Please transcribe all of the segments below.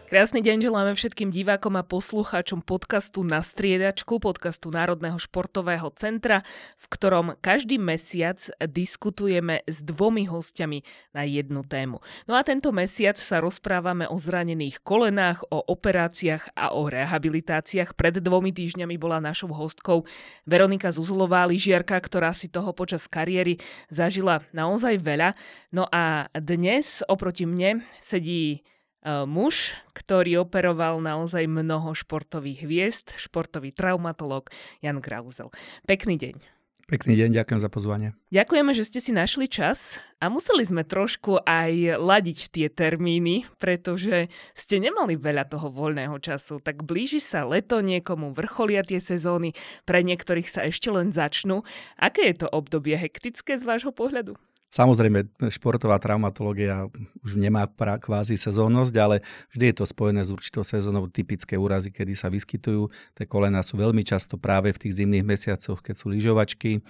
Krásny deň želáme všetkým divákom a poslucháčom podcastu Na striedačku, podcastu Národného športového centra, v ktorom každý mesiac diskutujeme s dvomi hostiami na jednu tému. No a tento mesiac sa rozprávame o zranených kolenách, o operáciách a o rehabilitáciách. Pred 2 týždňami bola našou hostkou Veronika Zuzulová, lyžiarka, ktorá si toho počas kariéry zažila naozaj veľa. No a dnes oproti mne sedí muž, ktorý operoval naozaj mnoho športových hviezd, športový traumatológ Jan Krauzel. Pekný deň. Pekný deň, ďakujem za pozvanie. Ďakujeme, že ste si našli čas a museli sme trošku aj ladiť tie termíny, pretože ste nemali veľa toho voľného času. Tak blíži sa leto, niekomu vrcholia tie sezóny, pre niektorých sa ešte len začnú. Aké je to obdobie hektické z vášho pohľadu? Samozrejme, športová traumatológia už nemá kvázi sezónnosť, ale vždy je to spojené s určitou sezónou, typické úrazy, kedy sa vyskytujú. Tie kolená sú veľmi často práve v tých zimných mesiacoch, keď sú lyžovačky.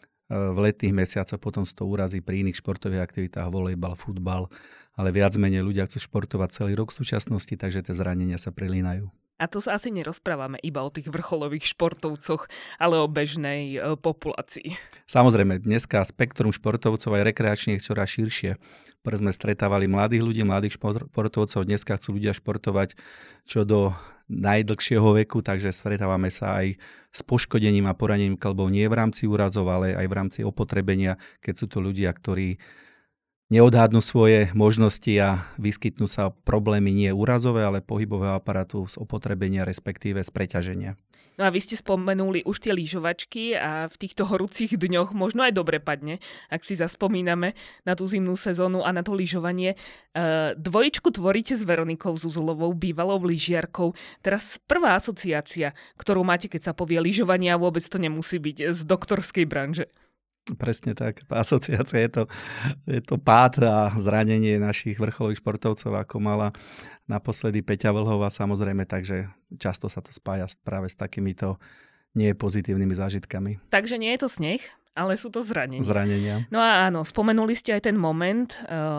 V letných mesiacoch potom sú to úrazy pri iných športových aktivitách, volejbal, futbal, ale viac menej ľudia chcú športovať celý rok v súčasnosti, takže tie zranenia sa prelínajú. A to sa asi nerozprávame iba o tých vrcholových športovcoch, ale o bežnej populácii. Samozrejme, dneska spektrum športovcov aj rekreačných je čoraz širšie. Prv sme stretávali mladých ľudí, mladých športovcov, dneska chcú ľudia športovať čo do najdlhšieho veku, takže stretávame sa aj s poškodením a poranením kĺbov nie v rámci úrazov, ale aj v rámci opotrebenia, keď sú to ľudia, ktorí neodhadnú svoje možnosti a vyskytnú sa problémy nie úrazové, ale pohybového aparátu z opotrebenia, respektíve z preťaženia. No a vy ste spomenuli už tie lyžovačky a v týchto horúcich dňoch možno aj dobre padne, ak si zaspomíname na tú zimnú sezónu a na to lyžovanie. Dvojičku tvoríte s Veronikou Zuzulovou, bývalou lyžiarkou. Teraz prvá asociácia, ktorú máte, keď sa povie lyžovanie, a vôbec to nemusí byť z doktorskej branže. Presne tak. Asociácia je to pád a zranenie našich vrcholových športovcov, ako mala naposledy Peťa Vlhová, samozrejme, takže často sa to spája práve s takýmito nepozitívnymi zážitkami. Takže nie je to sneh, ale sú to zranenia. No a áno, spomenuli ste aj ten moment,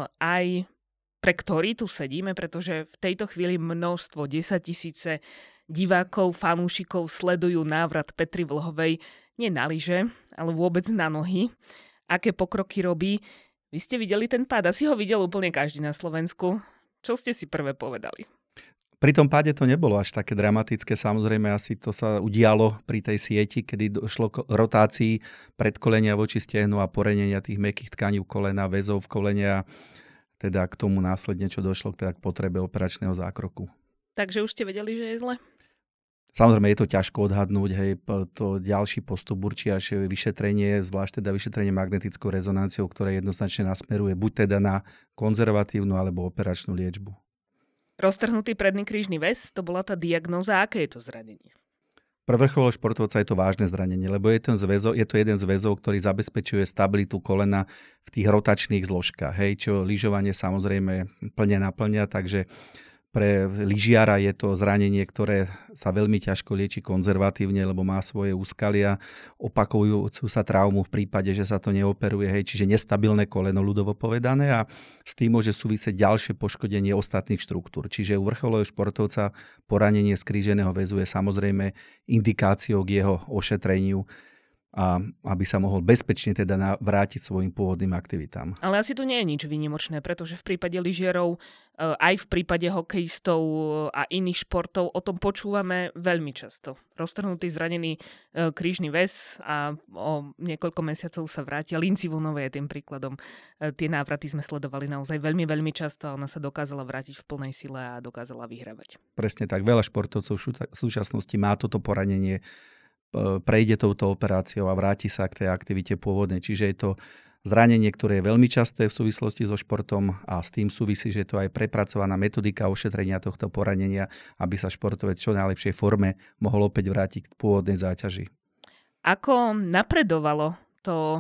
aj pre ktorý tu sedíme, pretože v tejto chvíli množstvo, 10 000 divákov, fanúšikov sledujú návrat Petry Vlhovej nie na lyže, ale vôbec na nohy. Aké pokroky robí? Vy ste videli ten pád? Asi ho videl úplne každý na Slovensku. Čo ste si prvé povedali? Pri tom páde to nebolo až také dramatické. Samozrejme, asi to sa udialo pri tej sieti, kedy došlo k rotácii predkolenia voči stehnu a poranenia tých mäkkých tkaní v kolena, väzov v kolene a teda k tomu následne, čo došlo teda k potrebe operačného zákroku. Takže už ste vedeli, že je zle? Samozrejme, je to ťažko odhadnúť, hej, to ďalší postup určí až vyšetrenie, zvlášť teda vyšetrenie magnetickou rezonanciou, ktoré jednoznačne nasmeruje buď teda na konzervatívnu alebo operačnú liečbu. Roztrhnutý predný krížny väz, to bola tá diagnóza. Aké je to zranenie? Pre vrcholového športovca je to vážne zranenie, lebo je to jeden z väzov, ktorý zabezpečuje stabilitu kolena v tých rotačných zložkách, hej, čo lyžovanie samozrejme plne naplňa, takže pre lyžiara je to zranenie, ktoré sa veľmi ťažko lieči konzervatívne, lebo má svoje úskalia, opakujúcu sa traumu v prípade, že sa to neoperuje, hej, čiže nestabilné koleno, ľudovo povedané, a s tým môže súvisieť ďalšie poškodenie ostatných štruktúr. Čiže u vrcholového športovca poranenie skríženého väzu je samozrejme indikáciou k jeho ošetreniu, a aby sa mohol bezpečne teda vrátiť svojim pôvodným aktivitám. Ale asi to nie je nič výnimočné, pretože v prípade lyžiarov, aj v prípade hokejistov a iných športov o tom počúvame veľmi často. Roztrhnutý zranený krížny väz a o niekoľko mesiacov sa vrátia. Lindsey Vonnová je tým príkladom. Tie návraty sme sledovali naozaj veľmi, veľmi často a ona sa dokázala vrátiť v plnej sile a dokázala vyhrávať. Presne tak. Veľa športovcov v súčasnosti má toto poranenie, prejde touto operáciou a vráti sa k tej aktivite pôvodnej. Čiže je to zranenie, ktoré je veľmi časté v súvislosti so športom a s tým súvisí, že je to aj prepracovaná metodika ošetrenia tohto poranenia, aby sa športovec čo najlepšej forme mohol opäť vrátiť k pôvodnej záťaži. Ako napredovalo to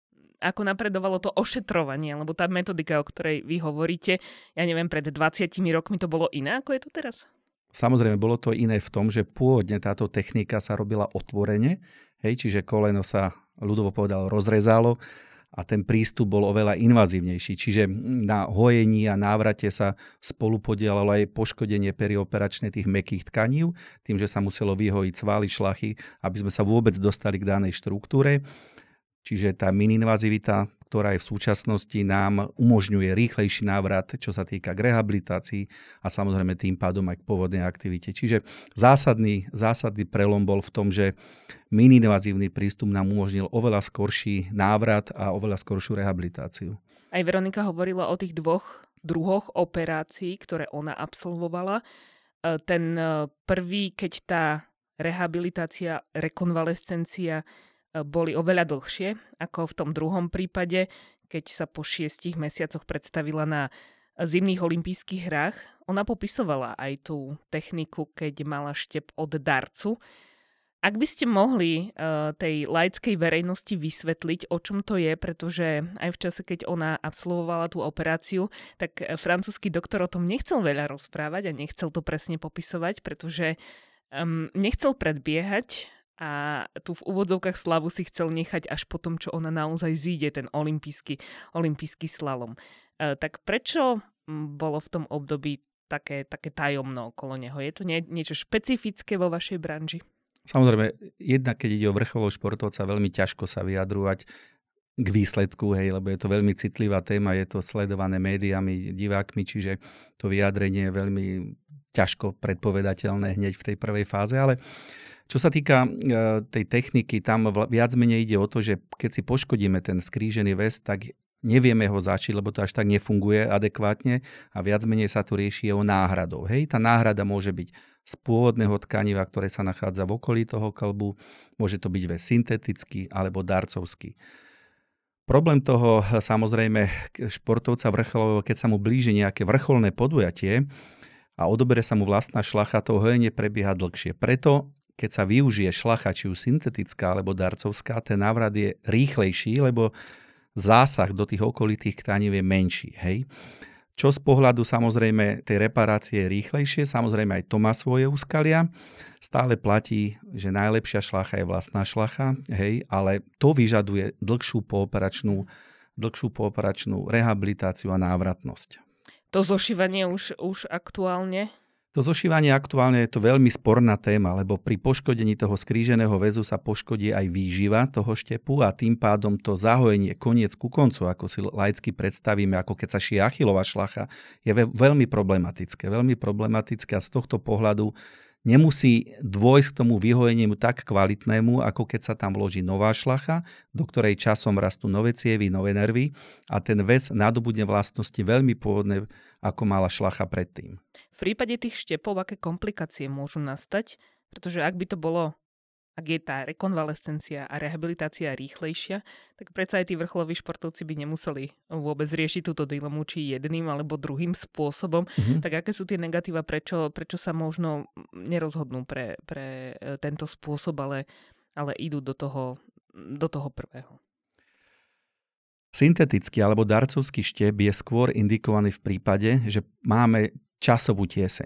ošetrovanie, lebo tá metodika, o ktorej vy hovoríte, ja neviem, pred 20 rokmi to bolo iné, ako je to teraz? Samozrejme, bolo to iné v tom, že pôvodne táto technika sa robila otvorene, hej, čiže koleno sa, ľudovo povedal, rozrezalo a ten prístup bol oveľa invazívnejší. Čiže na hojení a návrate sa spolupodielalo aj poškodenie perioperačnej tých mäkkých tkaní, tým, že sa muselo vyhojiť svaly, šlachy, aby sme sa vôbec dostali k danej štruktúre. Čiže tá mininvazivita, ktorá je v súčasnosti, nám umožňuje rýchlejší návrat, čo sa týka k rehabilitácii a samozrejme tým pádom aj k pôvodnej aktivite. Čiže zásadný prelom bol v tom, že mininvazívny prístup nám umožnil oveľa skorší návrat a oveľa skoršiu rehabilitáciu. Aj Veronika hovorila o tých dvoch druhoch operácií, ktoré ona absolvovala. Ten prvý, keď tá rehabilitácia, rekonvalescencia boli oveľa dlhšie ako v tom druhom prípade, keď sa po 6 mesiacoch predstavila na zimných olympijských hrách. Ona popisovala aj tú techniku, keď mala štep od darcu. Ak by ste mohli tej laickej verejnosti vysvetliť, o čom to je, pretože aj v čase, keď ona absolvovala tú operáciu, tak francúzsky doktor o tom nechcel veľa rozprávať a nechcel to presne popisovať, pretože nechcel predbiehať a tu v úvodzovkách slavu si chcel nechať až po tom, čo ona naozaj zíde, ten olympijský slalom. Tak prečo bolo v tom období také tajomno okolo neho? Je to niečo špecifické vo vašej branži? Samozrejme, jednak keď ide o vrcholového športovca, veľmi ťažko sa vyjadrovať k výsledku, lebo je to veľmi citlivá téma, je to sledované médiami, divákmi, čiže to vyjadrenie je veľmi ťažko predpovedateľné hneď v tej prvej fáze, ale čo sa týka tej techniky, tam viac menej ide o to, že keď si poškodíme ten skrížený väz, tak nevieme ho začiť, lebo to až tak nefunguje adekvátne a viac menej sa tu rieši jeho náhradou. Tá náhrada môže byť z pôvodného tkaniva, ktoré sa nachádza v okolí toho kĺbu, môže to byť väz syntetický alebo darcovský. Problém toho samozrejme športovca vrcholového, keď sa mu blíži nejaké vrcholné podujatie a odobere sa mu vlastná šlacha, to hojenie prebieha dlhšie. Preto keď sa využije šlacha, či už syntetická alebo darcovská, ten návrat je rýchlejší, lebo zásah do tých okolitých tkanív je menší. Čo z pohľadu samozrejme tej reparácie je rýchlejšie, samozrejme aj to má svoje úskalia. Stále platí, že najlepšia šlacha je vlastná šlacha, ale to vyžaduje dlhšiu pooperačnú rehabilitáciu a návratnosť. To zošívanie už aktuálne? To zošívanie aktuálne je to veľmi sporná téma, lebo pri poškodení toho skríženého väzu sa poškodí aj výživa toho štepu a tým pádom to zahojenie koniec ku koncu, ako si laicky predstavíme, ako keď sa šije Achillova šlacha, je veľmi problematické. Veľmi problematické a z tohto pohľadu nemusí dôjsť k tomu vyhojeniu tak kvalitnému, ako keď sa tam vloží nová šlacha, do ktorej časom rastú nové cievy, nové nervy a ten väz nadobudne vlastnosti veľmi pôvodné, ako mala šlacha predtým. V prípade tých štepov, aké komplikácie môžu nastať? Pretože ak je tá rekonvalescencia a rehabilitácia rýchlejšia, tak predsa aj tí vrcholoví športovci by nemuseli vôbec riešiť túto dilemu, či jedným alebo druhým spôsobom. Tak aké sú tie negatíva, prečo sa možno nerozhodnú pre tento spôsob, ale idú do toho prvého? Syntetický alebo darcovský štep je skôr indikovaný v prípade, že máme časovú tieseň.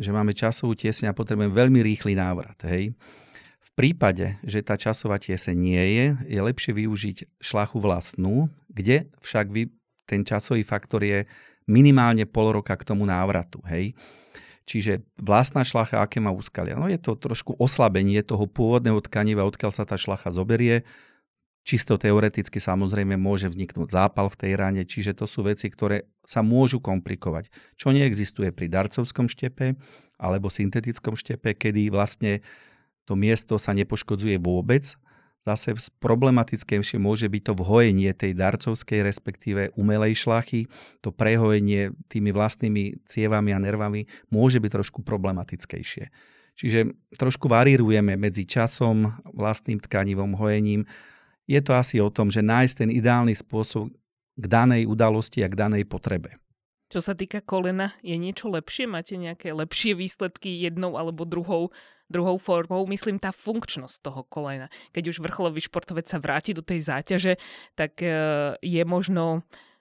A potrebujeme veľmi rýchly návrat. V prípade, že tá časová tieseň nie je lepšie využiť šlachu vlastnú, kde však ten časový faktor je minimálne pol roka k tomu návratu. Čiže vlastná šlacha, aké má úskalia? No je to trošku oslabenie toho pôvodného tkaniva, odkiaľ sa tá šlacha zoberie. Čisto teoreticky samozrejme môže vzniknúť zápal v tej rane, čiže to sú veci, ktoré sa môžu komplikovať. Čo neexistuje pri darcovskom štepe alebo syntetickom štepe, kedy vlastne to miesto sa nepoškodzuje vôbec. Zase problematickejšie môže byť to vhojenie tej darcovskej, respektíve umelej šlachy. To prehojenie tými vlastnými cievami a nervami môže byť trošku problematickejšie. Čiže trošku varírujeme medzi časom, vlastným tkanivom, hojením. Je to asi o tom, že nájsť ten ideálny spôsob k danej udalosti a k danej potrebe. Čo sa týka kolena, je niečo lepšie? Máte nejaké lepšie výsledky jednou alebo druhou formou? Myslím, tá funkčnosť toho kolena. Keď už vrcholový športovec sa vráti do tej záťaže, tak je možno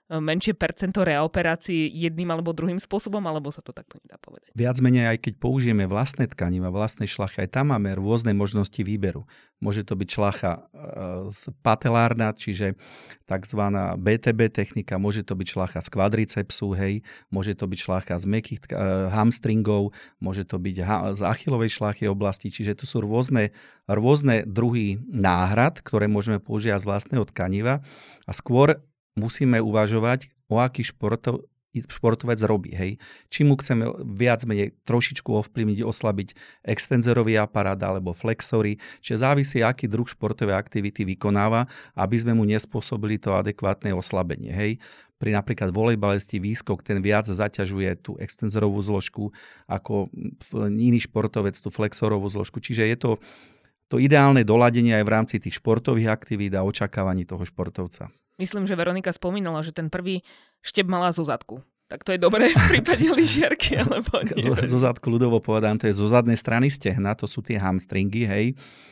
menšie percento reoperácií jedným alebo druhým spôsobom, alebo sa to takto nedá povedať? Viac menej, aj keď použijeme vlastné tkaniva, vlastné šlachy, aj tam máme rôzne možnosti výberu. Môže to byť šlacha patelárna, čiže takzvaná BTB technika, môže to byť šlacha z kvadricepsu, hej, môže to byť šlacha z mäkkých hamstringov, môže to byť z achilovej šlachy oblasti, čiže to sú rôzne druhy náhrad, ktoré môžeme používať z vlastného tkaniva a skôr musíme uvažovať, o aký športovec robí. Hej. Či mu chceme viac menej trošičku ovplyvniť, oslabiť extenzorový aparát alebo flexory, čiže závisí, aký druh športovej aktivity vykonáva, aby sme mu nespôsobili to adekvátne oslabenie. Hej. Pri napríklad volejbalisti výskok, ten viac zaťažuje tú extenzorovú zložku ako iný športovec tú flexorovú zložku. Čiže je to ideálne doladenie aj v rámci tých športových aktivít a očakávaní toho športovca. Myslím, že Veronika spomínala, že ten prvý štep mala zo zadku. Tak to je dobré v prípade lyžiarky, alebo nie? Zo zadku, ľudovo povedám, to je zo zadnej strany stehna, to sú tie hamstringy, hej,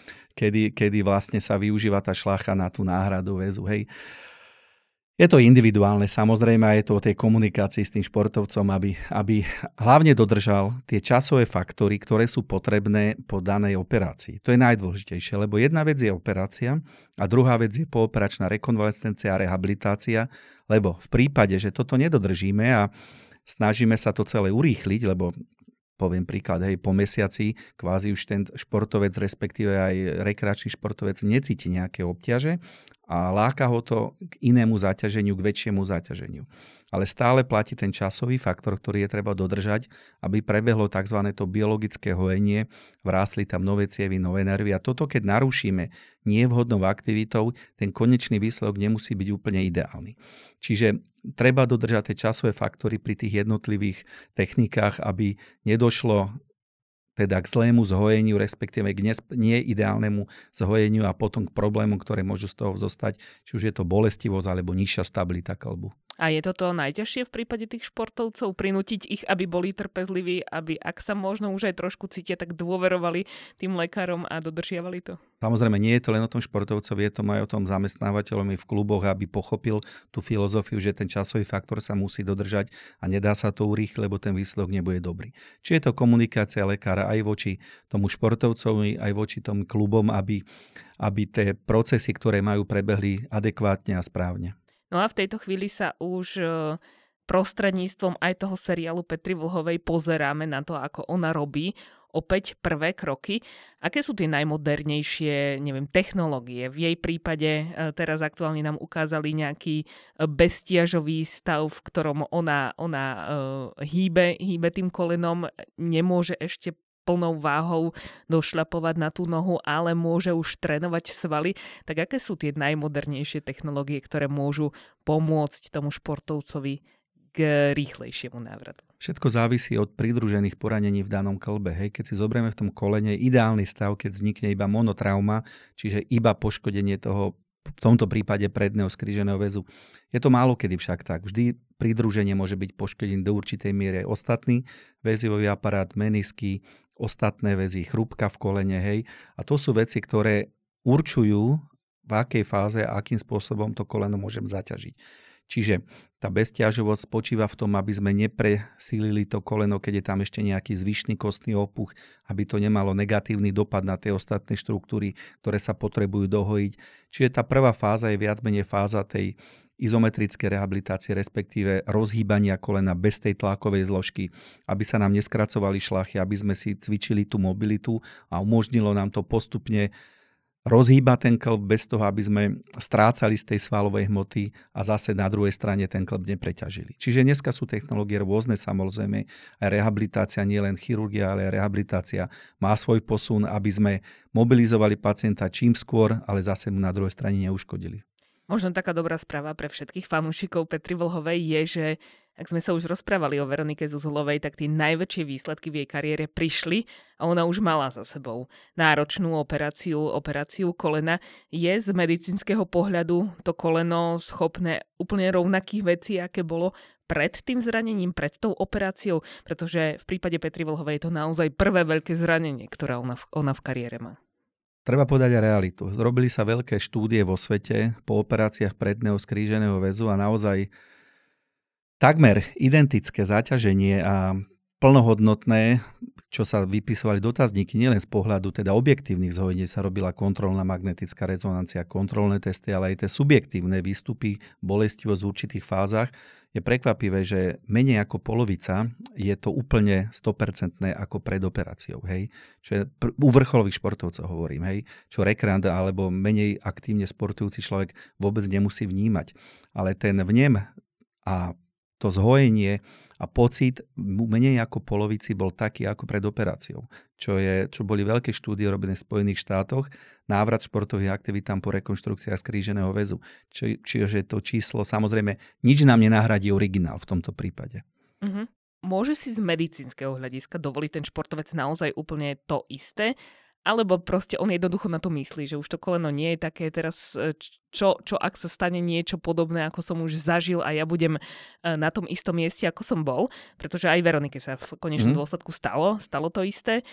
kedy vlastne sa využíva tá šlacha na tú náhradu väzu, hej. Je to individuálne, samozrejme, a je to o tej komunikácii s tým športovcom, aby hlavne dodržal tie časové faktory, ktoré sú potrebné po danej operácii. To je najdôležitejšie, lebo jedna vec je operácia a druhá vec je pooperačná rekonvalescencia a rehabilitácia, lebo v prípade, že toto nedodržíme a snažíme sa to celé urýchliť, lebo poviem príklad, hej, po mesiaci kvázi už ten športovec, respektíve aj rekreačný športovec necíti nejaké obťaže a láka ho to k inému zaťaženiu, k väčšiemu zaťaženiu. Ale stále platí ten časový faktor, ktorý je treba dodržať, aby prebehlo tzv. To biologické hojenie, vrástli tam nové cievy, nové nervy a toto, keď narušíme nevhodnou aktivitou, ten konečný výsledok nemusí byť úplne ideálny. Čiže treba dodržať tie časové faktory pri tých jednotlivých technikách, aby nedošlo teda k zlému zhojeniu, respektíve k neideálnemu zhojeniu a potom k problémom, ktoré môžu z toho zostať, či už je to bolestivosť alebo nižšia stabilita kĺbu. A je toto najťažšie v prípade tých športovcov? Prinútiť ich, aby boli trpezliví, aby ak sa možno už aj trošku cítia, tak dôverovali tým lekárom a dodržiavali to? Samozrejme, nie je to len o tom športovcovi, je to aj o tom zamestnávateľovi v kluboch, aby pochopil tú filozofiu, že ten časový faktor sa musí dodržať a nedá sa to urýchliť, lebo ten výsledok nebude dobrý. Či je to komunikácia lekára aj voči tomu športovcovi, aj voči tomu klubom, aby tie procesy, ktoré majú, prebehli adekvátne a správne. No a v tejto chvíli sa už prostredníctvom aj toho seriálu Petry Vlhovej pozeráme na to, ako ona robí opäť prvé kroky. Aké sú tie najmodernejšie, technológie? V jej prípade teraz aktuálne nám ukázali nejaký bezstiažový stav, v ktorom ona hýbe tým kolenom, nemôže ešte plnou váhou došľapovať na tú nohu, ale môže už trénovať svaly. Tak aké sú tie najmodernejšie technológie, ktoré môžu pomôcť tomu športovcovi k rýchlejšiemu návratu? Všetko závisí od pridružených poranení v danom kĺbe. Hej. Keď si zoberieme v tom kolene ideálny stav, keď vznikne iba monotrauma, čiže iba poškodenie toho, v tomto prípade predného skríženého väzu. Je to málo kedy však tak. Vždy pridruženie môže byť poškodený do určitej miery ostatný väzivový aparát, menisky, ostatné väzy, chrúbka v kolene, hej. A to sú veci, ktoré určujú, v akej fáze a akým spôsobom to koleno môžem zaťažiť. Čiže tá bezťažovosť spočíva v tom, aby sme nepresílili to koleno, keď je tam ešte nejaký zvyšný kostný opuch, aby to nemalo negatívny dopad na tie ostatné štruktúry, ktoré sa potrebujú dohojiť. Čiže tá prvá fáza je viac menej fáza tej izometrické rehabilitácie, respektíve rozhýbania kolena bez tej tlakovej zložky, aby sa nám neskracovali šlachy, aby sme si cvičili tú mobilitu a umožnilo nám to postupne rozhýbať ten kĺb bez toho, aby sme strácali z tej svalovej hmoty a zase na druhej strane ten kĺb nepreťažili. Čiže dneska sú technológie rôzne, samozrejme, aj rehabilitácia, nie len chirurgia, ale aj rehabilitácia má svoj posun, aby sme mobilizovali pacienta čím skôr, ale zase mu na druhej strane neuškodili. Možno taká dobrá správa pre všetkých fanúšikov Petry Vlhovej je, že ak sme sa už rozprávali o Veronike Zuzulovej, tak tie najväčšie výsledky v jej kariére prišli a ona už mala za sebou náročnú operáciu kolena. Je z medicínskeho pohľadu to koleno schopné úplne rovnakých vecí, aké bolo pred tým zranením, pred tou operáciou? Pretože v prípade Petry Vlhovej je to naozaj prvé veľké zranenie, ktoré ona v kariére má. Treba povedať aj realitu. Robili sa veľké štúdie vo svete po operáciách predného skríženého väzu a naozaj Takmer identické zaťaženie a plnohodnotné, čo sa vypisovali dotazníky, nielen z pohľadu teda objektívnych zhojení, sa robila kontrolná magnetická rezonancia, kontrolné testy, ale aj tie subjektívne výstupy, bolestivosť v určitých fázach. Je prekvapivé, že menej ako polovica je to úplne 100% ako pred operáciou. Hej? Čo je u vrcholových športovcov hovorím, hej? Čo rekreant alebo menej aktívne sportujúci človek vôbec nemusí vnímať. Ale ten vnem a to zhojenie a pocit menej ako polovici bol taký ako pred operáciou, čo boli veľké štúdie robené v Spojených štátoch, návrat športových aktivitám po rekonštrukciách skríženého väzu. Čiže to číslo, samozrejme, nič nám nenahradí originál v tomto prípade. Uh-huh. Môže si z medicínskeho hľadiska dovoliť ten športovec naozaj úplne to isté? Alebo proste on jednoducho na to myslí, že už to koleno nie je také teraz, čo ak sa stane niečo podobné, ako som už zažil a ja budem na tom istom mieste, ako som bol, pretože aj Veronike sa v konečnom dôsledku stalo to isté,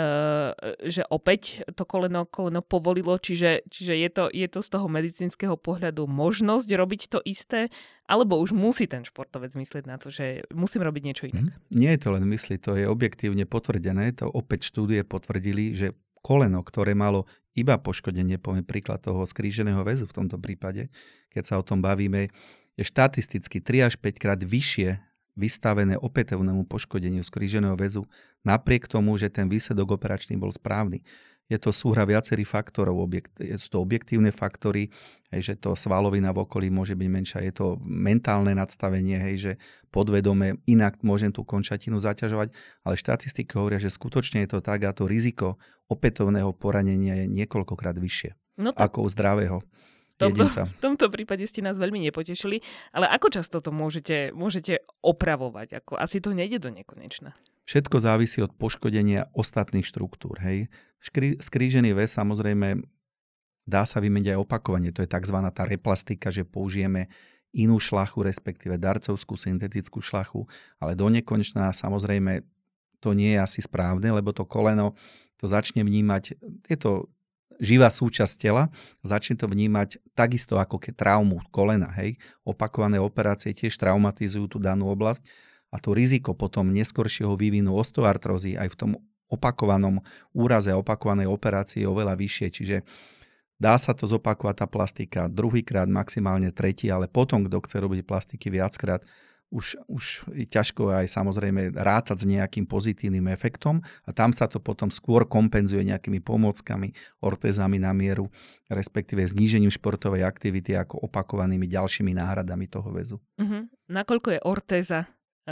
že opäť to koleno povolilo, čiže je to z toho medicínskeho pohľadu možnosť robiť to isté, alebo už musí ten športovec myslieť na to, že musím robiť niečo inak. Nie je to len mysli, to je objektívne potvrdené, to opäť štúdie potvrdili, že koleno, ktoré malo iba poškodenie, poviem príklad toho skríženého väzu v tomto prípade, keď sa o tom bavíme, je štatisticky 3 až 5 krát vyššie vystavené opätovnému poškodeniu skríženého väzu, napriek tomu, že ten výsledok operačný bol správny. Je to súhra viacerých faktorov, sú to objektívne faktory, že to svalovina v okolí môže byť menšia, je to mentálne nadstavenie, že podvedome inak môžem tú končatinu zaťažovať, ale štatistiky hovoria, že skutočne je to tak a to riziko opätovného poranenia je niekoľkokrát vyššie ako u zdravého jedinca. V tomto prípade ste nás veľmi nepotešili, ale ako často to môžete opravovať? Asi to nejde do nekonečna. Všetko závisí od poškodenia ostatných štruktúr. Hej. Skrížený väz samozrejme dá sa vymeniť aj opakovanie. To je tzv. Tá replastika, že použijeme inú šľachu, respektíve darcovskú syntetickú šľachu, ale do nekonečna samozrejme to nie je asi správne, lebo to koleno to začne vnímať, je to živá súčasť tela, začne to vnímať takisto ako keď traumu kolena. Hej. Opakované operácie tiež traumatizujú tú danú oblasť. A to riziko potom neskoršieho vývinu osteoartrózy aj v tom opakovanom úraze, opakovanej operácii je oveľa vyššie. Čiže dá sa to zopakovať tá plastika druhýkrát, maximálne tretí, ale potom, kto chce robiť plastiky viackrát, už je ťažko aj samozrejme rátať s nejakým pozitívnym efektom a tam sa to potom skôr kompenzuje nejakými pomôckami, ortézami na mieru, respektíve znížením športovej aktivity ako opakovanými ďalšími náhradami toho väzu. Nakoľko je ortéza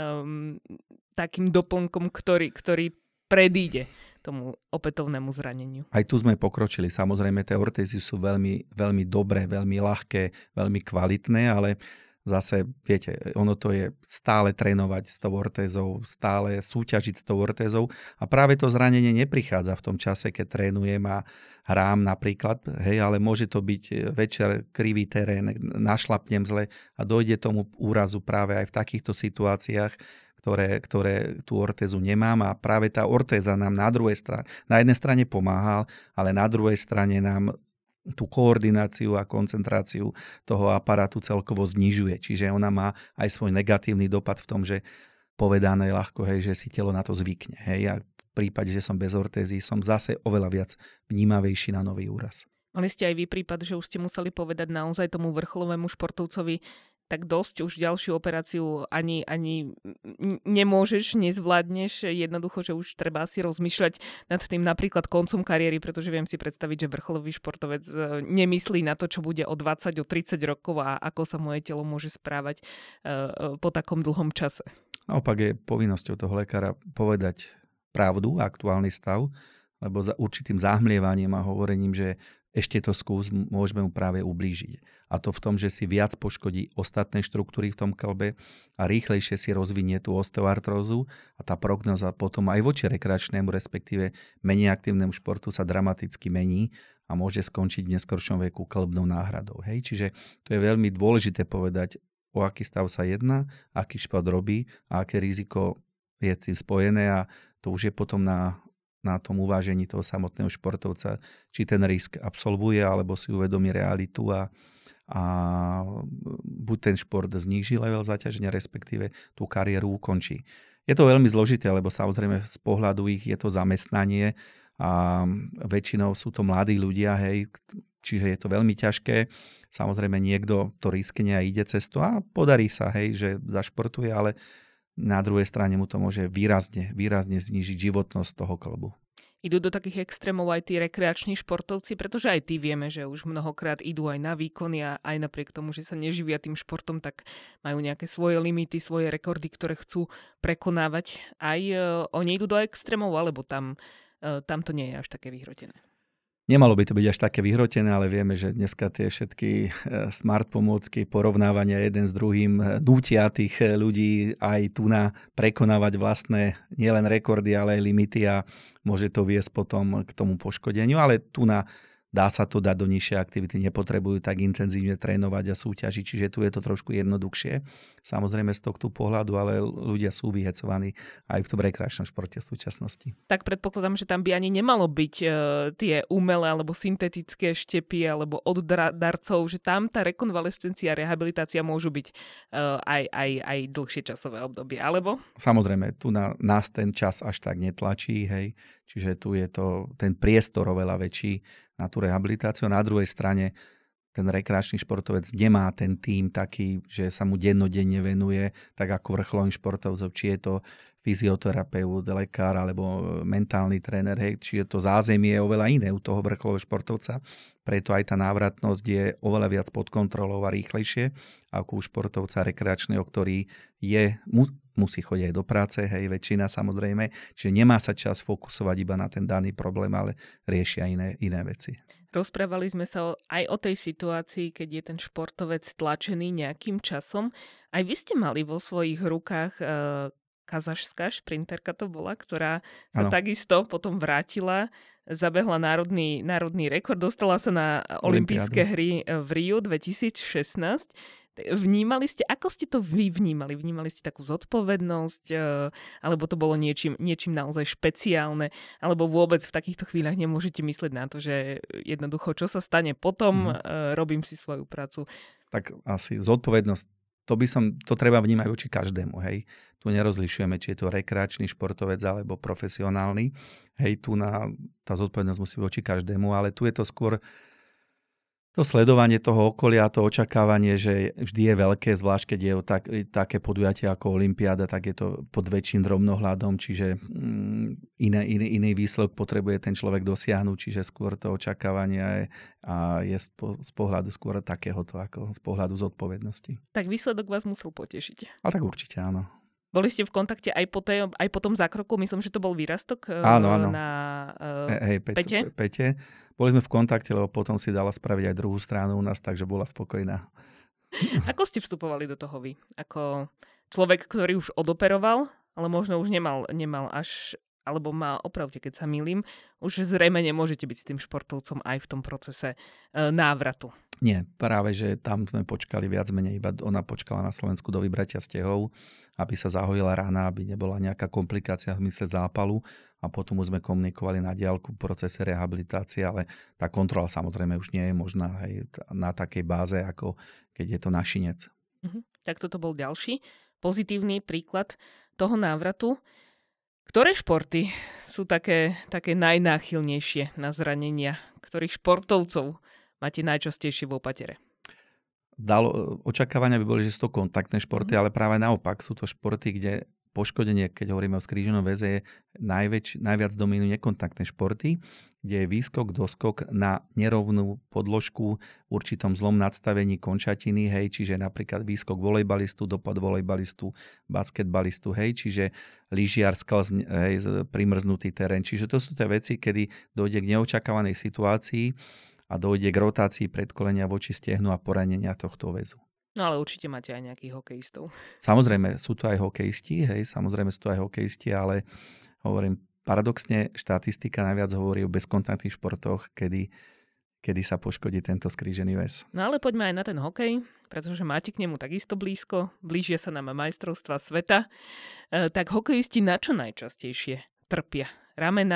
takým doplnkom, ktorý predíde tomu opätovnému zraneniu. Aj tu sme pokročili. Samozrejme, tie ortézy sú veľmi, veľmi dobré, veľmi ľahké, veľmi kvalitné, ale zase, viete, ono to je stále trénovať s tou ortézou, stále súťažiť s tou ortézou a práve to zranenie neprichádza v tom čase, keď trénujem a hrám napríklad, hej, ale môže to byť večer krivý terén, našlapnem zle a dojde tomu úrazu práve aj v takýchto situáciách, ktoré tú ortézu nemám a práve tá ortéza nám na jednej strane pomáha, ale na druhej strane nám tú koordináciu a koncentráciu toho aparátu celkovo znižuje. Čiže ona má aj svoj negatívny dopad v tom, že povedané ľahko, hej, že si telo na to zvykne. Hej. A v prípade, že som bez ortézy, som zase oveľa viac vnímavejší na nový úraz. Mali ste aj vy prípad, že už ste museli povedať naozaj tomu vrcholovému športovcovi, tak dosť už ďalšiu operáciu ani nemôžeš, nezvládneš. Jednoducho, že už treba si rozmýšľať nad tým napríklad koncom kariéry, pretože viem si predstaviť, že vrcholový športovec nemyslí na to, čo bude o 20, o 30 rokov a ako sa moje telo môže správať po takom dlhom čase. Naopak je povinnosťou toho lekára povedať pravdu, aktuálny stav, lebo za určitým zahmlievaním a hovorením, že ešte to skús, môžeme mu práve ublížiť. A to v tom, že si viac poškodí ostatné štruktúry v tom klbe a rýchlejšie si rozvinie tú osteoartrózu a tá prognoza potom aj voči rekreačnému, respektíve menej aktívnemu športu sa dramaticky mení a môže skončiť v neskoršom veku klbnou náhradou. Hej? Čiže to je veľmi dôležité povedať, o aký stav sa jedná, aký šport robí a aké riziko je tým spojené a to už je potom na na tom uvážení toho samotného športovca, či ten risk absolvuje, alebo si uvedomí realitu a buď ten šport zníži level zaťaženia, respektíve tú kariéru ukončí. Je to veľmi zložité, lebo samozrejme z pohľadu ich je to zamestnanie a väčšinou sú to mladí ľudia, hej, čiže je to veľmi ťažké. Samozrejme niekto to riskne a ide cez to a podarí sa, hej, že zašportuje, ale na druhej strane mu to môže výrazne znížiť životnosť toho klubu. Idú do takých extrémov aj tí rekreační športovci, pretože aj tí vieme, že už mnohokrát idú aj na výkony a aj napriek tomu, že sa neživia tým športom, tak majú nejaké svoje limity, svoje rekordy, ktoré chcú prekonávať. Aj oni idú do extrémov, alebo tam to nie je až také vyhrotené. Nemalo by to byť až také vyhrotené, ale vieme, že dneska tie všetky smart pomôcky, porovnávania jeden s druhým nútia tých ľudí aj tu na prekonávať vlastné nielen rekordy, ale aj limity a môže to viesť potom k tomu poškodeniu, ale tu dá sa to dať do nižšej aktivity, nepotrebujú tak intenzívne trénovať a súťažiť, čiže tu je to trošku jednoduchšie. Samozrejme z tohto pohľadu, ale ľudia sú vyhecovaní aj v tom rekreačnom športe v súčasnosti. Tak predpokladám, že tam by ani nemalo byť tie umelé alebo syntetické štepy alebo od darcov, že tam tá rekonvalescencia a rehabilitácia môžu byť aj dlhšie časové obdobie, alebo? Samozrejme, tu nás ten čas až tak netlačí, hej, čiže tu je to ten priestor oveľa väčší na tú rehabilitáciu. Na druhej strane ten rekreačný športovec nemá ten tím taký, že sa mu dennodenne venuje, tak ako vrcholovým športovcom, či je to fyzioterapeut, lekár alebo mentálny tréner, hej, či je to zázemie je oveľa iné u toho vrcholového športovca. Preto aj tá návratnosť je oveľa viac pod kontrolou a rýchlejšie ako u športovca rekreačného, ktorý musí chodiť aj do práce, hej, väčšina samozrejme, čiže nemá sa čas fokusovať iba na ten daný problém, ale riešia iné veci. Rozprávali sme sa aj o tej situácii, keď je ten športovec tlačený nejakým časom. Aj vy ste mali vo svojich rukách kazašská šprinterka to bola, ktorá sa takisto potom vrátila, zabehla národný rekord, dostala sa na olympijské hry v Riu 2016. Vnímali ste, ako ste to vy vnímali? Vnímali ste takú zodpovednosť, alebo to bolo niečím naozaj špeciálne, alebo vôbec v takýchto chvíľach nemôžete myslieť na to, že jednoducho, čo sa stane potom, robím si svoju prácu. Tak asi zodpovednosť, to treba vnímať voči každému, hej. Tu nerozlišujeme, či je to rekreačný športovec alebo profesionálny, hej, tá zodpovednosť musí voči každému, ale tu je to skôr to sledovanie toho okolia, to očakávanie, že vždy je veľké, zvlášť keď je také podujatie ako olympiáda, tak je to pod väčším drobnohľadom, čiže iný výsledok potrebuje ten človek dosiahnuť, čiže skôr to očakávanie je z pohľadu skôr takéhoto, ako z pohľadu zodpovednosti. Tak výsledok vás musel potešiť. Ale tak určite áno. Boli ste v kontakte aj po tom zákroku? Myslím, že to bol výrastok áno. Na Pete. Boli sme v kontakte, lebo potom si dala spraviť aj druhú stranu u nás, takže bola spokojná. Ako ste vstupovali do toho vy? Ako človek, ktorý už odoperoval, ale možno už nemal až, alebo má, opravte, keď sa mýlim, už zrejme nemôžete byť s tým športovcom aj v tom procese návratu. Nie, práve, že tam sme počkali viac menej, iba ona počkala na Slovensku do vybratia stehov, aby sa zahojila rána, aby nebola nejaká komplikácia v mysle zápalu a potom už sme komunikovali na diaľku v procese rehabilitácie, ale tá kontrola samozrejme už nie je možná aj na takej báze, ako keď je to našinec. Tak toto bol ďalší pozitívny príklad toho návratu. Ktoré športy sú také najnáchylnejšie na zranenia? Ktorých športovcov máte najčastejšie v opatere? Očakávania by boli, že sú to kontaktné športy, ale práve naopak sú to športy, kde poškodenie, keď hovoríme o skríženom väze, je najviac dominujú nekontaktné športy, kde je výskok, doskok na nerovnú podložku v určitom zlom nadstavení končatiny, hej, čiže napríklad výskok volejbalistu, dopad volejbalistu, basketbalistu, hej, čiže lyžiar, sklz, hej, primrznutý terén. Čiže to sú tie veci, kedy dojde k neočakávanej situácii a dojde k rotácii predkolenia voči stehnu a poranenia tohto väzu. No ale určite máte aj nejakých hokejistov. Samozrejme, sú to aj hokejisti, ale hovorím, paradoxne štatistika najviac hovorí o bezkontaktných športoch, kedy sa poškodí tento skrížený väz. No ale poďme aj na ten hokej, pretože máte k nemu takisto blízko, blížia sa nám majstrovstvá sveta. Tak hokejisti na čo najčastejšie trpia? Ramena,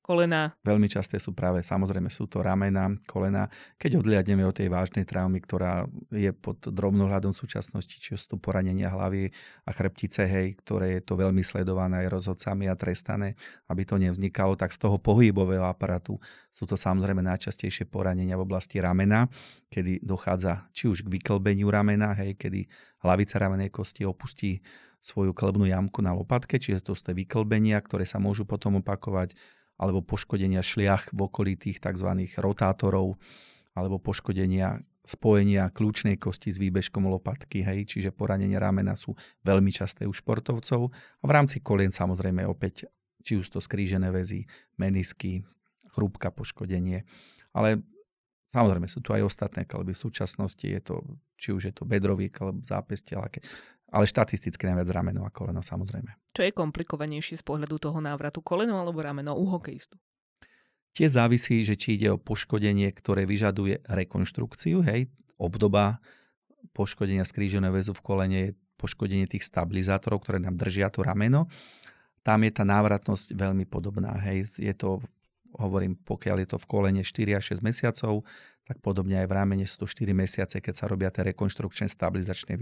kolena? Veľmi časté sú práve, samozrejme sú to ramena, kolena. Keď odliadneme od tej vážnej traumy, ktorá je pod drobnohľadom v súčasnosti, či sú to poranenia hlavy a chrbtice, hej, ktoré je to veľmi sledované aj rozhodcami a trestané, aby to nevznikalo, tak z toho pohybového aparátu sú to samozrejme najčastejšie poranenia v oblasti ramena, kedy dochádza či už k vyklbeniu ramena, hej, kedy hlavica ramenej kosti opustí svoju klbnú jamku na lopatke, čiže to sú tie vyklbenia, ktoré sa môžu potom opakovať, alebo poškodenia šliach v okolí tých tzv. Rotátorov, alebo poškodenia spojenia kľúčnej kosti s výbežkom lopatky, hej, čiže poranenia ramena sú veľmi časté u športovcov. A v rámci kolien samozrejme opäť, či už to skrížené väzy, menisky, chrúbka, poškodenie. Ale samozrejme sú tu aj ostatné kĺby. V súčasnosti je to, či už je to bedrový kĺb, zápestie, ale štatisticky najviac rameno a koleno samozrejme. Čo je komplikovanejšie z pohľadu toho návratu, koleno alebo rameno u hokejistu? Tiež závisí, že či ide o poškodenie, ktoré vyžaduje rekonštrukciu, hej, obdoba poškodenia skríženého väzu v kolene je poškodenie tých stabilizátorov, ktoré nám držia to rameno. Tam je tá návratnosť veľmi podobná, hej, je to, hovorím, pokiaľ je to v kolene 4 až 6 mesiacov, tak podobne aj v ramene sú to 4 mesiace, keď sa robia tie rekonštrukčné stabilizačné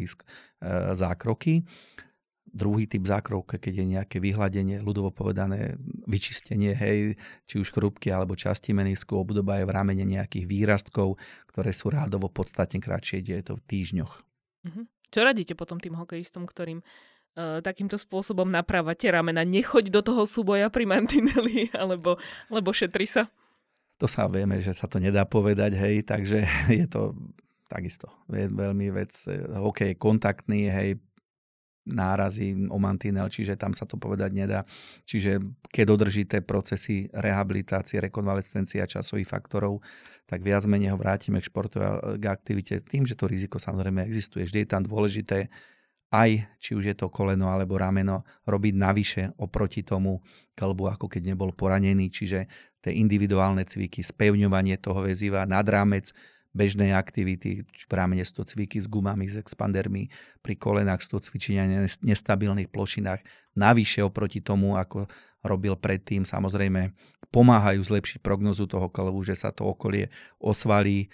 zákroky. Druhý typ zákroku, keď je nejaké vyhladenie, ľudovo povedané vyčistenie, hej, či už chrúbky alebo časti menisku, obdoba je v ramene nejakých výrastkov, ktoré sú rádovo podstatne kratšie, kde je to v týždňoch. Čo radíte potom tým hokejistom, ktorým takýmto spôsobom naprávate ramena? Nechoď do toho súboja pri mantineli, alebo šetri sa? To sa vieme, že sa to nedá povedať, hej, takže je to takisto. Je veľmi vec, hokej je kontaktný, hej, nárazy o mantinel, čiže tam sa to povedať nedá. Čiže keď dodržíte procesy rehabilitácie, rekonvalescencie a časových faktorov, tak viac menej ho vrátime k športovej aktivite tým, že to riziko samozrejme existuje. Vždy je tam dôležité aj, či už je to koleno alebo rameno, robiť navyše oproti tomu kĺbu, ako keď nebol poranený, čiže tie individuálne cviky, spevňovanie toho väziva nad rámec bežnej aktivity, v ramene sú to cviky s gumami, s expandermi, pri kolenách sú to cvičenia na nestabilných plošinách, navyše oproti tomu, ako robil predtým, samozrejme pomáhajú zlepšiť prognozu toho kĺbu, že sa to okolie osvalí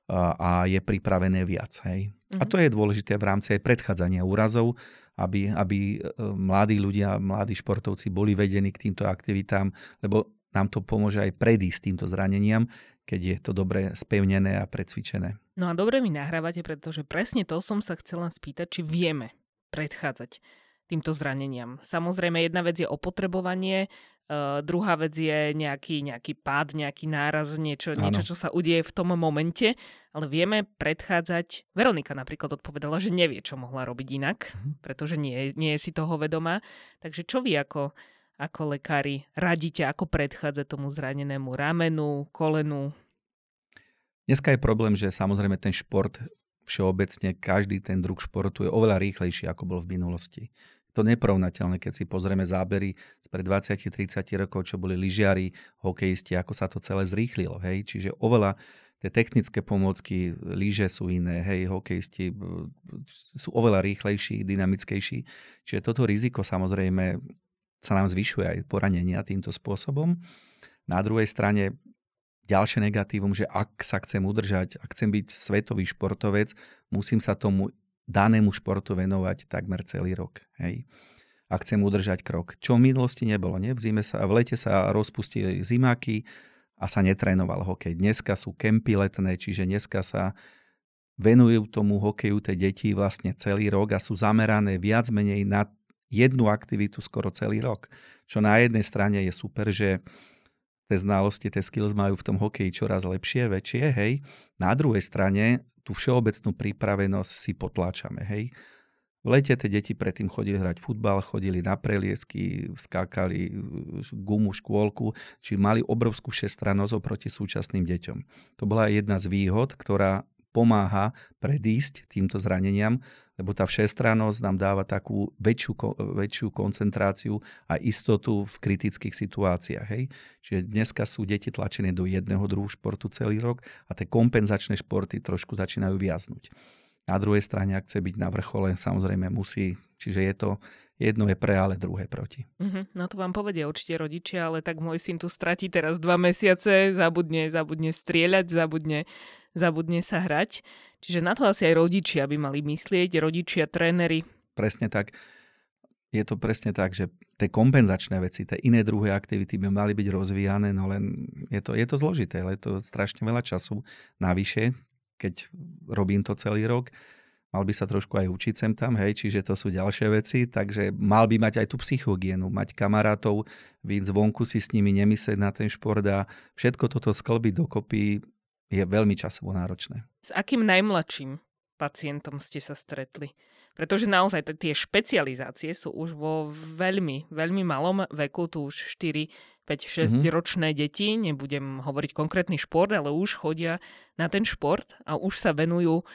a je pripravené viac. Hej. A to je dôležité v rámci aj predchádzania úrazov, aby mladí ľudia, mladí športovci boli vedení k týmto aktivitám, lebo nám to pomôže aj predísť týmto zraneniam, keď je to dobre spevnené a precvičené. No a dobre mi nahrávate, pretože presne to som sa chcela spýtať, či vieme predchádzať týmto zraneniam. Samozrejme, jedna vec je opotrebovanie, druhá vec je nejaký pád, nejaký náraz, niečo, čo sa udieje v tom momente, ale vieme predchádzať. Veronika napríklad odpovedala, že nevie, čo mohla robiť inak, pretože nie je si toho vedomá. Takže čo vy ako lekári radíte, ako predchádzať tomu zranenému ramenu, kolenu? Dneska je problém, že samozrejme ten šport všeobecne, každý ten druh športu je oveľa rýchlejší, ako bol v minulosti. To neporovnateľné, keď si pozrieme zábery spred 20-30 rokov, čo boli lyžiari, hokejisti, ako sa to celé zrýchlilo. Hej? Čiže oveľa tie technické pomôcky, lyže sú iné, hej, hokejisti sú oveľa rýchlejší, dynamickejší. Čiže toto riziko samozrejme sa nám zvyšuje aj poranenia týmto spôsobom. Na druhej strane ďalšie negatívum, že ak sa chcem udržať, ak chcem byť svetový športovec, musím sa tomu danému športu venovať takmer celý rok. Hej. A chcem udržať krok. Čo v minulosti nebolo. Nie? V lete sa rozpustili zimáky a sa netrénoval hokej. Dneska sú kempy letné, čiže dneska sa venujú tomu hokeju tie deti vlastne celý rok a sú zamerané viac menej na jednu aktivitu skoro celý rok. Čo na jednej strane je super, že tie znalosti, tie skills majú v tom hokeji čoraz lepšie, väčšie, hej. Na druhej strane tú všeobecnú pripravenosť si potláčame, hej. V lete tie deti predtým chodili hrať futbal, chodili na preliesky, skákali gumu, škôlku, či mali obrovskú všestrannosť oproti súčasným deťom. To bola jedna z výhod, ktorá pomáha predísť týmto zraneniam, lebo tá všestrannosť nám dáva takú väčšiu koncentráciu a istotu v kritických situáciách. Hej? Čiže dneska sú deti tlačené do jedného druhu športu celý rok a tie kompenzačné športy trošku začínajú viaznuť. Na druhej strane, ak chce byť na vrchole, samozrejme musí, čiže je to jedno je pre, ale druhé proti. No to vám povedia určite rodičia, ale tak môj syn tu stratí teraz 2 mesiace, zabudne strieľať, zabudne sa hrať. Čiže na to asi aj rodičia by mali myslieť, rodičia, tréneri. Presne tak. Je to presne tak, že tie kompenzačné veci, tie iné druhé aktivity by mali byť rozvíjane, no len je to zložité, ale je to strašne veľa času navyše, keď robím to celý rok. Mal by sa trošku aj učiť sem tam, čiže to sú ďalšie veci, takže mal by mať aj tú psychohygienu, mať kamarátov, vyjsť zvonku si s nimi, nemyslieť na ten šport a všetko toto sklbiť dokopy je veľmi časovo náročné. S akým najmladším pacientom ste sa stretli? Pretože naozaj tie špecializácie sú už vo veľmi, veľmi malom veku, tu už 4, 5, 6 ročné deti, nebudem hovoriť konkrétny šport, ale už chodia na ten šport a už sa venujú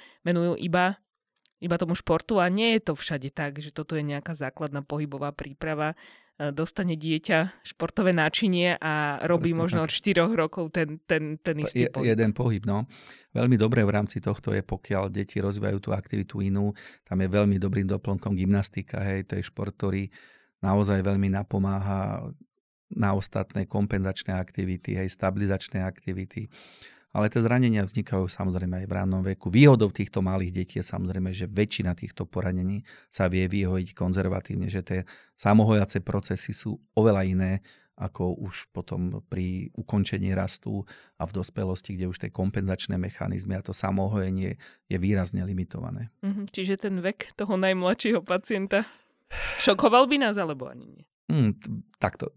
iba tomu športu a nie je to všade tak, že toto je nejaká základná pohybová príprava. Dostane dieťa športové náčinie a robí presne možno tak. Od 4 rokov ten istý pohyb. Jeden pohyb, no. Veľmi dobré v rámci tohto je, pokiaľ deti rozvíjajú tú aktivitu inú, tam je veľmi dobrým doplnkom gymnastika, to je šport, ktorý naozaj veľmi napomáha na ostatné kompenzačné aktivity, stabilizačné aktivity. Ale tie zranenia vznikajú samozrejme aj v rannom veku. Výhodou týchto malých detí je samozrejme, že väčšina týchto poranení sa vie vyhojiť konzervatívne, že tie samohojace procesy sú oveľa iné ako už potom pri ukončení rastu a v dospelosti, kde už tie kompenzačné mechanizmy a to samohojenie je výrazne limitované. Čiže ten vek toho najmladšieho pacienta šokoval by nás, alebo ani nie? Takto.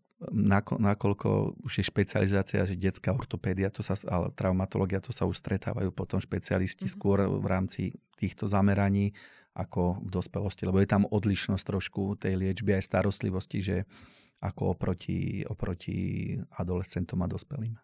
Nakoľko už je špecializácia, že detská ortopédia, ale traumatológia, to sa už stretávajú potom špecialisti skôr v rámci týchto zameraní ako v dospelosti, lebo je tam odlišnosť trošku tej liečby aj starostlivosti, že ako oproti adolescentom a dospelým.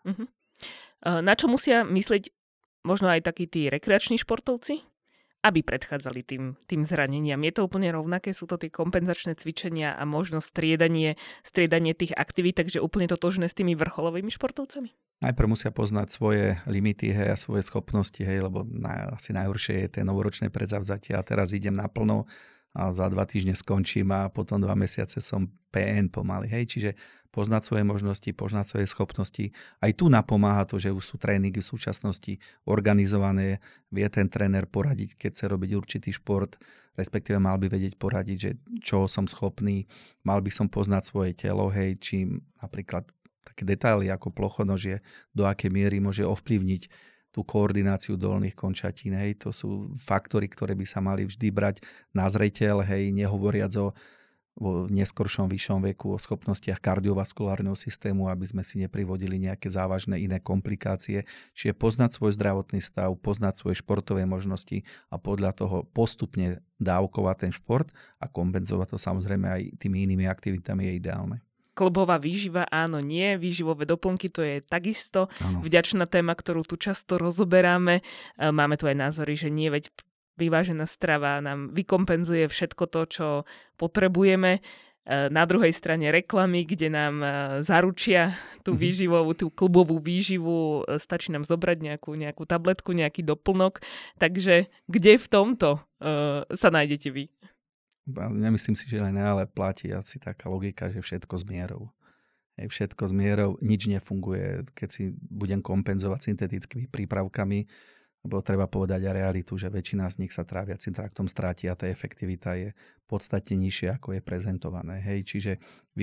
Na čo musia myslieť možno aj takí tí rekreační športovci, aby predchádzali tým zraneniam? Je to úplne rovnaké? Sú to tie kompenzačné cvičenia a možno striedanie tých aktivít, takže úplne totožné s tými vrcholovými športovcami? Najprv musia poznať svoje limity a svoje schopnosti, lebo asi najhoršie je tie novoročné predzavzatie a teraz idem naplno a za 2 týždne skončím a potom 2 mesiace som PN pomaly. Čiže poznať svoje možnosti, poznať svoje schopnosti. Aj tu napomáha to, že už sú tréningy v súčasnosti organizované. Vie ten tréner poradiť, keď chce robiť určitý šport, respektíve mal by vedieť poradiť, že čo som schopný. Mal by som poznať svoje telo, či napríklad také detaily ako plochonožie, do akej miery môže ovplyvniť tú koordináciu dolných končatín. To sú faktory, ktoré by sa mali vždy brať na zreteľ, nehovoriac o neskoršom vyššom veku, o schopnostiach kardiovaskulárneho systému, aby sme si neprivodili nejaké závažné iné komplikácie. Čiže poznať svoj zdravotný stav, poznať svoje športové možnosti a podľa toho postupne dávkovať ten šport a kompenzovať to samozrejme aj tými inými aktivitami je ideálne. Klubová výživa, áno, nie. Výživové doplnky, to je takisto vďačná téma, ktorú tu často rozoberáme. Máme tu aj názory, že nie, veď vyvážená strava nám vykompenzuje všetko to, čo potrebujeme. Na druhej strane reklamy, kde nám zaručia tú výživovú, tú klubovú výživu, stačí nám zobrať nejakú tabletku, nejaký doplnok. Takže kde v tomto sa nájdete vy? Nemyslím si, že len ale platí asi taká logika, že všetko s mierou. Všetko s mierou, nič nefunguje, keď si budem kompenzovať syntetickými prípravkami, lebo treba povedať aj realitu, že väčšina z nich sa tráviacím traktom stráti a tá efektivita je podstatne nižšia, ako je prezentované. Čiže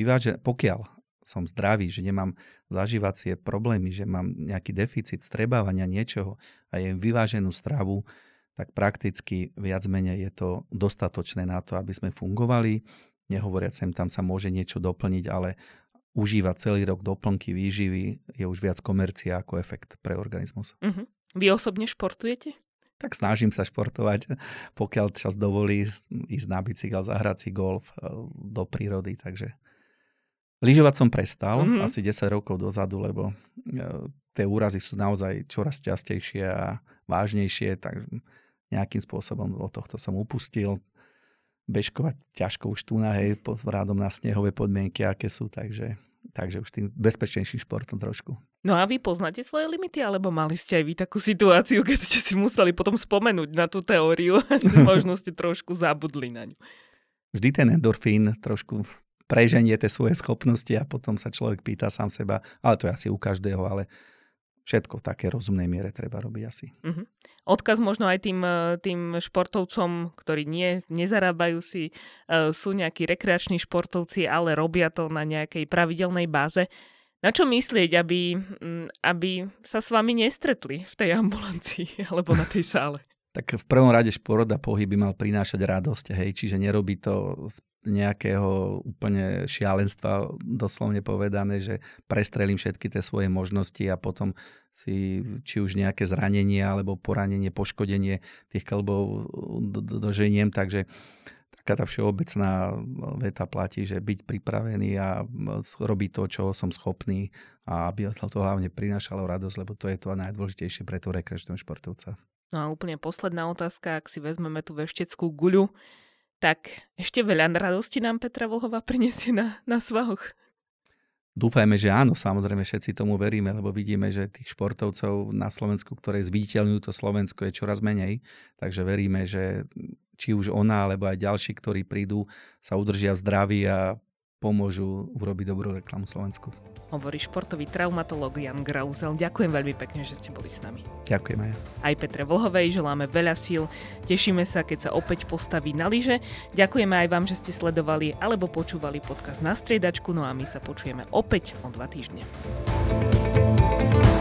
pokiaľ som zdravý, že nemám zažívacie problémy, že mám nejaký deficit strebávania niečoho a jem vyváženú stravu, tak prakticky viac menej je to dostatočné na to, aby sme fungovali. Nehovoriac sem tam sa môže niečo doplniť, ale užívať celý rok doplnky výživy je už viac komercia ako efekt pre organizmus. Vy osobne športujete? Tak snažím sa športovať, pokiaľ čas dovolí ísť na bicykel, zahrať si golf do prírody, takže lyžovať som prestal asi 10 rokov dozadu, lebo tie úrazy sú naozaj čoraz častejšie a vážnejšie, tak nejakým spôsobom od tohto som upustil. Bežkovať ťažko už tu vzhľadom na snehové podmienky, aké sú, takže už tým bezpečnejším športom trošku. No a vy poznáte svoje limity, alebo mali ste aj vy takú situáciu, keď ste si museli potom spomenúť na tú teóriu a možno ste trošku zabudli na ňu? vždy ten endorfín trošku preženie tie svoje schopnosti a potom sa človek pýta sám seba, ale to je asi u každého, ale všetko v také rozumnej miere treba robiť asi. Uh-huh. Odkaz možno aj tým športovcom, ktorí nezarábajú si, sú nejakí rekreační športovci, ale robia to na nejakej pravidelnej báze. Na čo myslieť, aby sa s vami nestretli v tej ambulancii alebo na tej sále? Tak v prvom rade šport a pohyb by mal prinášať radosť, hej, čiže nerobí to z nejakého úplne šialenstva, doslovne povedané, že prestrelím všetky tie svoje možnosti a potom si či už nejaké zranenie alebo poranenie, poškodenie tých kĺbov doženiem, takže taká tá všeobecná veta platí, že byť pripravený a robiť to, čo som schopný a aby to hlavne prinášalo radosť, lebo to je to najdôležitejšie pre toho rekreačného športovca. No a úplne posledná otázka, ak si vezmeme tú vešteckú guľu, tak ešte veľa radosti nám Petra Vlhová prinesie na svahoch. Dúfajme, že áno, samozrejme všetci tomu veríme, lebo vidíme, že tých športovcov na Slovensku, ktoré zviditeľňujú to Slovensko, je čoraz menej, takže veríme, že či už ona, alebo aj ďalší, ktorí prídu, sa udržia v zdraví a pomôžu urobiť dobrú reklamu Slovensku. Hovorí športový traumatológ Jan Grauzel. Ďakujem veľmi pekne, že ste boli s nami. Ďakujem aj. Aj Petre Vlhovej želáme veľa síl. Tešíme sa, keď sa opäť postaví na lyže. Ďakujeme aj vám, že ste sledovali alebo počúvali podcast Na striedačku. No a my sa počujeme opäť o 2 týždne.